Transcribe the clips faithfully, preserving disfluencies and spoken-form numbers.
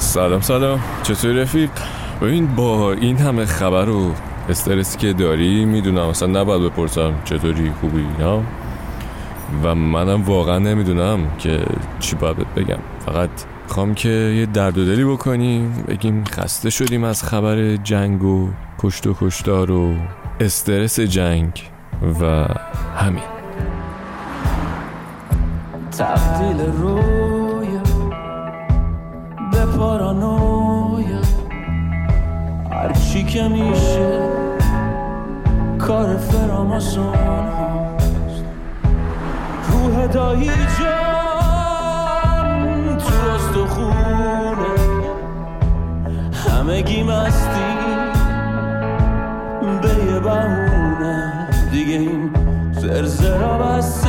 سلام سلام، چطوری رفیق؟ ببین با این همه خبر و استرسی که داری میدونم اصلا نباید بپرسم چطوری، خوبی نه؟ و منم واقعا نمیدونم که چی باید بگم. فقط خوام که یه درد و دلی بکنیم، بگیم خسته شدیم از خبر جنگ و کشت و کشتار و استرس جنگ و همین. تبدیل رویا به پارانویا، هرچی که میشه کار فراماسون هاست. روح دایی جان تو استخونه، همگی مستی به یه بهونه دیگه. این زرزرا بسته،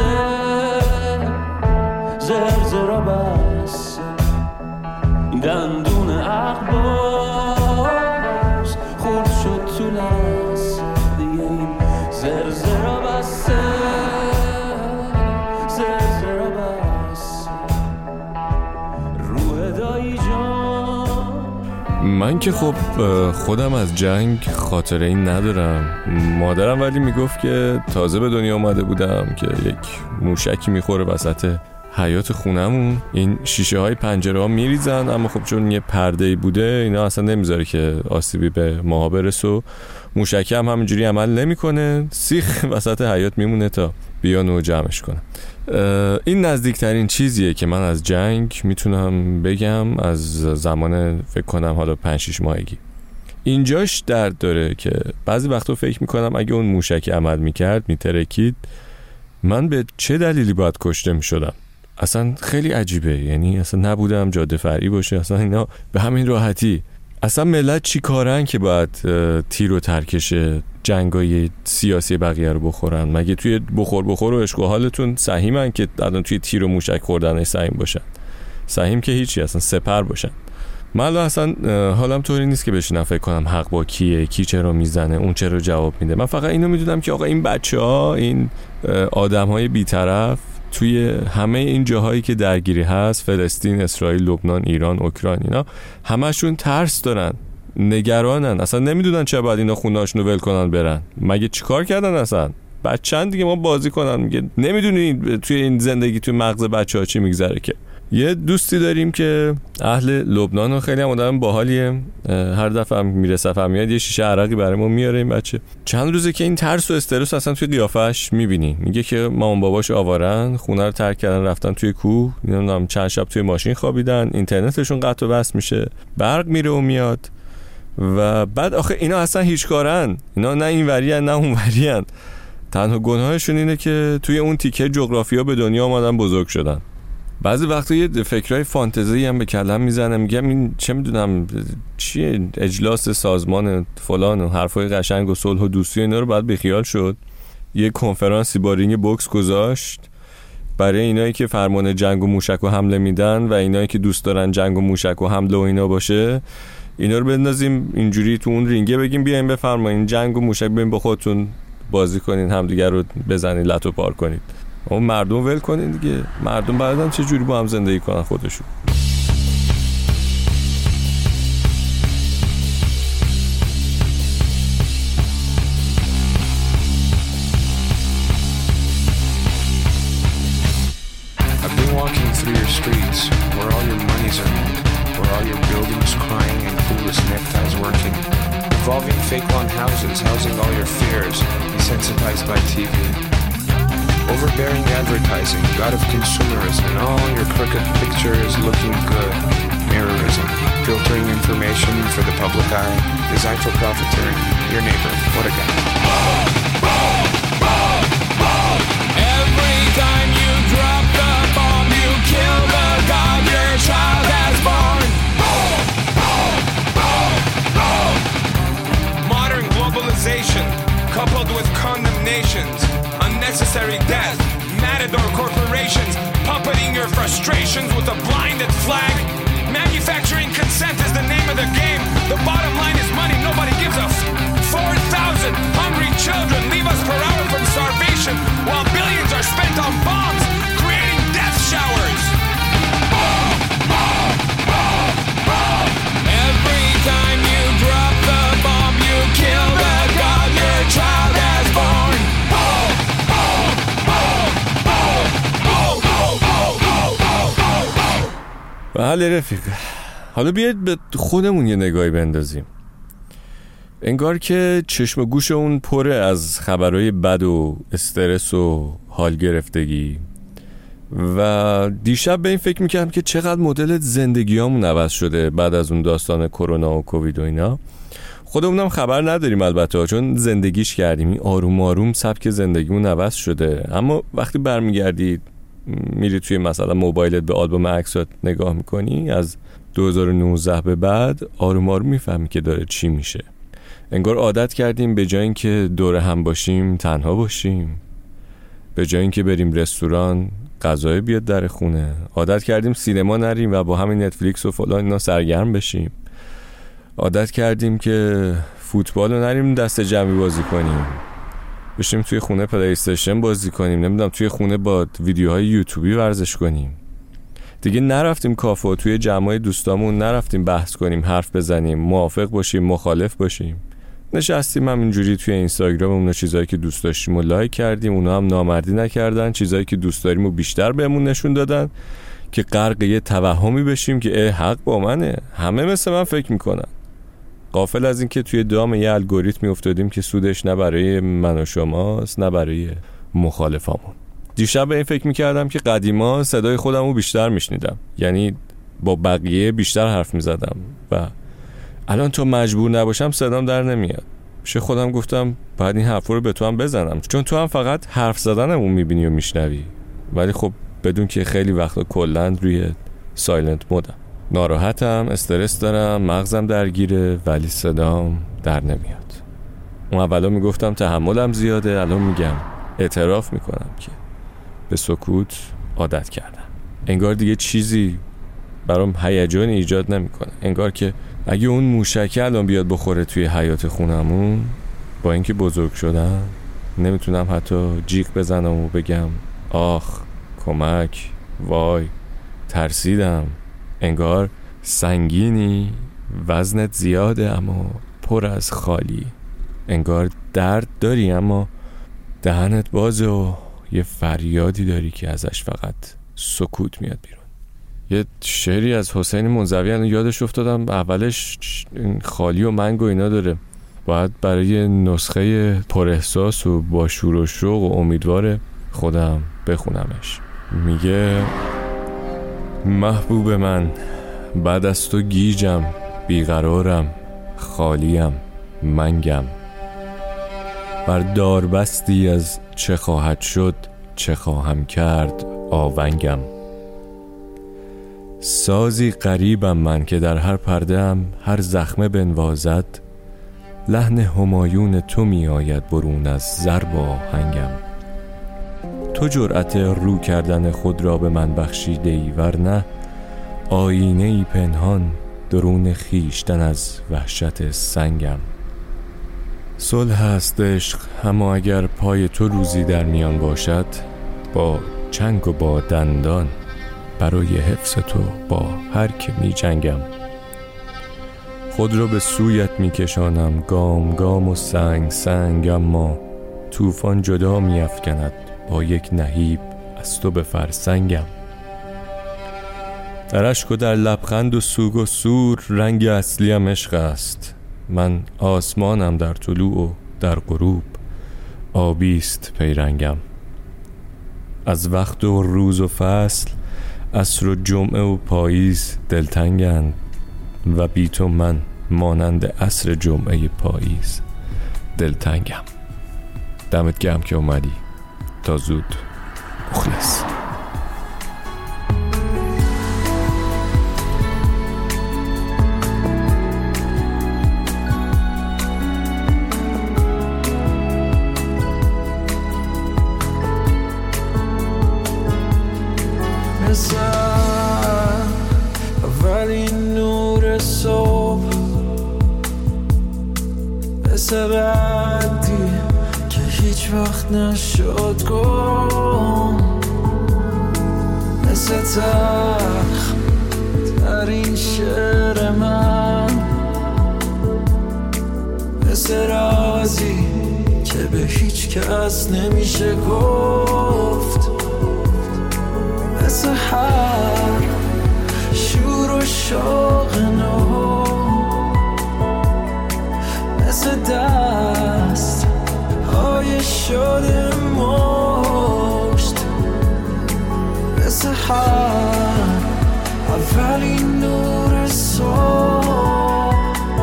زرزرا بسته، این دندون عقباز خورد شد تو لسه دیگه. این زرزرا بسته، زرزرا بسته، روح دایی جان. من که خب خودم از جنگ خاطره این ندارم. مادرم ولی میگفت که تازه به دنیا اومده بودم که یک موشکی میخوره وسط حیات خونمون، این شیشه های پنجره ها میریزن، اما خب چون یه پرده‌ای بوده اینا اصلا نمیذاره که آسیبی به ماها برسه و موشکی هم همینجوری عمل نمیکنه، سیخ وسط حیات میمونه تا بیان و جمعش کنن. این نزدیکترین چیزیه که من از جنگ میتونم بگم از زمان فکر کنم حالا پنج شش ماهگی. اینجاش درد داره که بعضی وقتا فکر میکنم اگه اون موشکی عمل میکرد، میترکید، من به چه دلیلی باید کشته میشدم؟ اصلا خیلی عجیبه، یعنی اصلا نبودم جاده فرعی باشه، اصلا اینا به همین راحتی. اصلا ملت چی کارن که باید تیر و ترکش جنگای سیاسی بقیه رو بخورن؟ مگه توی بخور بخور و عشق و حالتون سهیمن که الان توی تیر و موشک خوردنش سهیم باشن؟ سهیم که هیچی، اصلا سپر باشن. من اصلا حالم طوری نیست که بشینم فکر کنم حق با کیه، کی چرا میزنه، اون چرا جواب میده. من فقط اینو میدونم که آقا این بچه‌ها، این آدم‌های بی‌طرف توی همه این جاهایی که درگیری هست، فلسطین، اسرائیل، لبنان، ایران، اوکراین، اینا همشون ترس دارن، نگرانن، اصلا نمیدونن چه باید اینا خونه‌هاشون رو ول کنن برن. مگه چیکار کردن اصلا؟ بچه‌ن دیگه، ما بازی کنن. میگه نمیدونی توی این زندگی توی مغز بچه‌ها چی میگذره. که یه دوستی داریم که اهل لبنان و خیلی هم آدم باحالیه، هر دفعه هم میرسه فهمیاد یه شیشه عرقی برای ما میاره این بچه. چند روزه که این ترس و استرس اصلا توی قیافش میبینی. میگه که مامان باباش آوارن، خونه رو ترک کردن رفتن توی کوه، نمیدونم چند شب توی ماشین خوابیدن، اینترنتشون قطع و وصل میشه، برق میره و میاد. و بعد آخه اینا اصلا هیچ کارن، اینا نه این ورین نه اون ورین. تنها گناهشون اینه که توی اون تیکه جغرافیا به دنیا اومدن، بزرگ شدن. بعضی وقتا یه فکرای فانتزی هم به کلم میزنه، میگم این چه میدونم چیه، اجلاس سازمان فلان و حرفای قشنگ و صلح و دوستی و اینا رو باید بیخیال شد. یه کنفرانسی با رینگ بوکس گذاشت برای اینایی که فرمان جنگ و موشک و حمله میدن و اینایی که دوست دارن جنگ و موشک و حمله و اینا باشه، اینا رو بندازیم اینجوری تو اون رینگه، بگیم بیاین بفرمایین جنگ و موشک، بیاین با خودتون بازی کنین، همدیگه رو بزنین، لت و پار کنید. اون مردم ول کنین دیگه. مردم بعداً چه جوری با هم زندگی کنن خودشون؟ I've been walking through your streets where all your money's earned, where all your buildings crying and clueless neckties working, revolving fake lawn houses housing all your fears, desensitized by T V. Overbearing advertising, god of consumerism, and all your crooked pictures looking good. Mirrorism, filtering information for the public eye, designed for profiteering. Your neighbor, what a guy. Every time you drop the bomb, you kill the god your child has born. Modern globalization, coupled with condemnations, unnecessary death, matador corporations puppeting your frustrations with a blinded flag. Manufacturing consent is the name of the game. The bottom line is money, nobody gives a f- four thousand hungry children leave us per hour from starvation, while billions are spent on bombs, creating death showers. Bomb, bomb, bomb, bomb. بله رفیق، حالا بیاید به خودمون یه نگاهی بندازیم. انگار که چشم و گوش اون پره از خبرهای بد و استرس و حال گرفتگی. و دیشب به این فکر میکردم که چقدر مدل زندگیامون عوض شده بعد از اون داستان کرونا و کووید و اینا. خودمونم خبر نداریم البته، چون زندگیش کردیم. این آروم آروم سبک زندگیمون عوض شده. اما وقتی برمیگردید میری توی مثلا موبایلت به آلبوم عکسات نگاه میکنی از دو هزار و نوزده به بعد، آروم آروم میفهمی که داره چی میشه. انگار عادت کردیم به جای اینکه دور هم باشیم تنها باشیم، به جای اینکه بریم رستوران غذای بیاد در خونه، عادت کردیم سینما نریم و با همین نتفلیکس و فلان اینا سرگرم بشیم. عادت کردیم که فوتبال رو نریم دست جمعی بازی کنیم، بشیم توی خونه پلی استیشن بازی کنیم، نمیدونم توی خونه با ویدیوهای یوتیوبی ورزش کنیم. دیگه نرفتیم کافه و توی جمعای دوستامون نرفتیم بحث کنیم، حرف بزنیم، موافق باشیم، مخالف باشیم. نشستیم همینجوری توی اینستاگرام اون چیزایی که دوست داشتیم و لایک کردیم، اونا هم نامردی نکردن، چیزایی که دوست داریم و بیشتر بهمون نشون دادن که غرق یه توهمی بشیم که اه حق با منه، همه مثل من فکر میکنن. غافل از این که توی دام یه الگوریتمی افتادیم که سودش نه برای من و شماست نه برای مخالفامون. دیشب به این فکر میکردم که قدیما صدای خودم رو بیشتر میشنیدم، یعنی با بقیه بیشتر حرف میزدم و الان تو مجبور نباشم صدام در نمیاد. پیش خودم گفتم باید این حرف رو به تو هم بزنم، چون تو هم فقط حرف زدنمون میبینی و میشنوی، ولی خب بدون که خیلی وقتا کلن روی سایلنت مودم. ناراحتم، استرس دارم، مغزم درگیره، ولی صدام در نمیاد. اون اولا میگفتم تحملم زیاده، الان میگم اعتراف میکنم که به سکوت عادت کردم. انگار دیگه چیزی برام هیجان ایجاد نمیکنه. انگار که اگه اون موشکه الان بیاد بخوره توی حیاط خونمون، با اینکه بزرگ شدم نمیتونم حتی جیغ بزنم و بگم آخ کمک، وای ترسیدم. انگار سنگینی، وزنت زیاده اما پر از خالی. انگار درد داری اما دهنت بازه و یه فریادی داری که ازش فقط سکوت میاد بیرون. یه شعری از حسین منزوی الان یادش افتادم، اولش خالی و منگ و اینا داره، باید برای نسخه پر احساس و با شور و شوق و امیدوار خودم بخونمش. میگه محبوب من، بعد از تو گیجم، بیقرارم، خالیم، منگم. بر دار بستی از چه خواهد شد، چه خواهم کرد، آونگم. سازی غریبم من که در هر پرده‌ام هر زخمه بنوازد، لحن همایون تو می آید برون از ضرب آهنگم. تو جرأت رو کردن خود را به من بخشیده ای، ورنه آینه ای پنهان درون خیشتن از وحشت سنگم. صلح است عشق، اما اگر پای تو روزی در میان باشد، با چنگ و با دندان برای حفظ تو با هر که می جنگم. خود را به سویت می کشانم گام گام و سنگ سنگ، اما طوفان جدا می افکند با یک نهیب از تو به فرسنگم. در اشک و در لبخند و سوگ و سور رنگ اصلیم عشق است. من آسمانم در طلوع و در غروب، آبیست پیرنگم. از وقت و روز و فصل، عصر و جمعه و پاییز دلتنگند، و بی تو من مانند عصر جمعه پاییز دلتنگم. دمت گرم که اومدی. تا زود. مخلص. مثل اولین نور صبح، مثل بعدی که هیچ وقت نشد گم، مثل تلخ ترین شعر من، مثل رازی که به هیچ کس نمیشه گفت، مثل هر شور و شوق نو، مثل دست های شده مشت، مثل هر اولین نور صبح،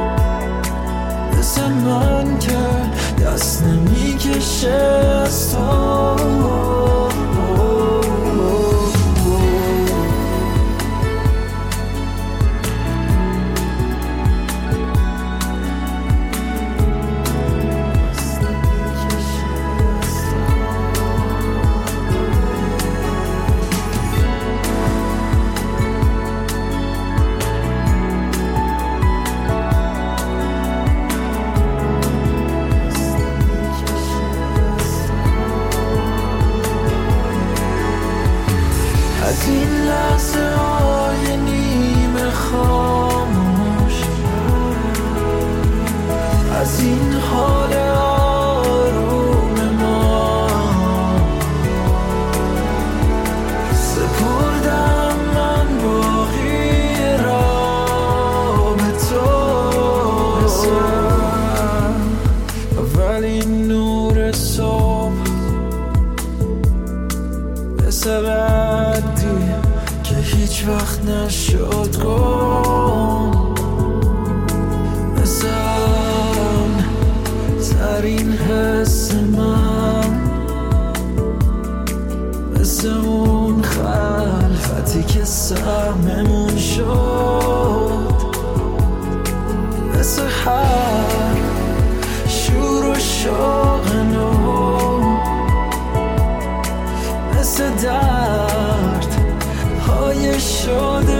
مثل من که دست نمیکشه از تو. از این لحظه های نیمه خاموش، از این حال آروم ما، سپردم من باقی را به تو. اولین نور صبح، مثل ردی که هیچ وقت نشد گم، مثل آن ترین حس من، مثل اون خلفتی که سهممون شد، مثل هر شور و شوق نو، مثل درد های شده